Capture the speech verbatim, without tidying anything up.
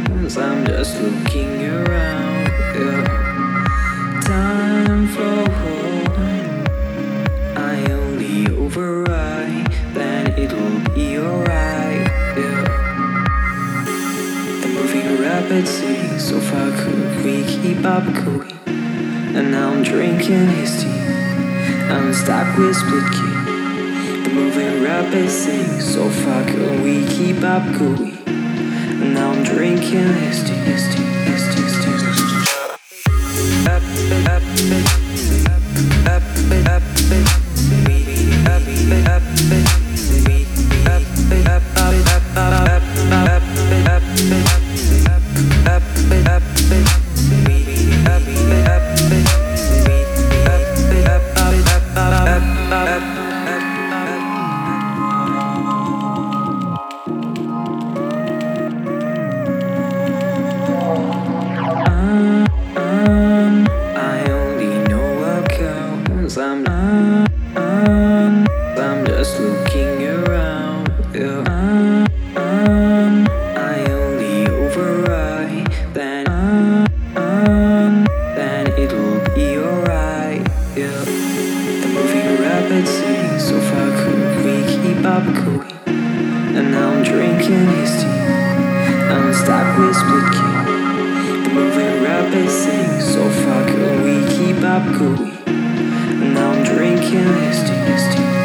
cause I'm just looking around. Yeah. Time flows, I only override, then it'll be alright. Yeah. The moving rapid sea, so far could we keep up going? And now I'm drinking his tea. I'm stuck with split key. The moving rapid sea, so far could we keep up going? And now I'm drinking his tea, his tea, his tea, his tea. Up, up, up, up, up, up, we up, up, we up, up, up, up, up, up, up, up, up, we up, up, we up, up, up, up, up. I'm, I'm, I'm just looking around. Yeah. I'm, I'm, I only override. Then, I'm, I'm, then it'll be alright. Yeah. The moving rapid sea, so far could we keep up going? And now I'm drinking his tea. I'm stuck with split key. The moving rapid sea, so far could we keep up going? Now I'm drinking his tea, his tea.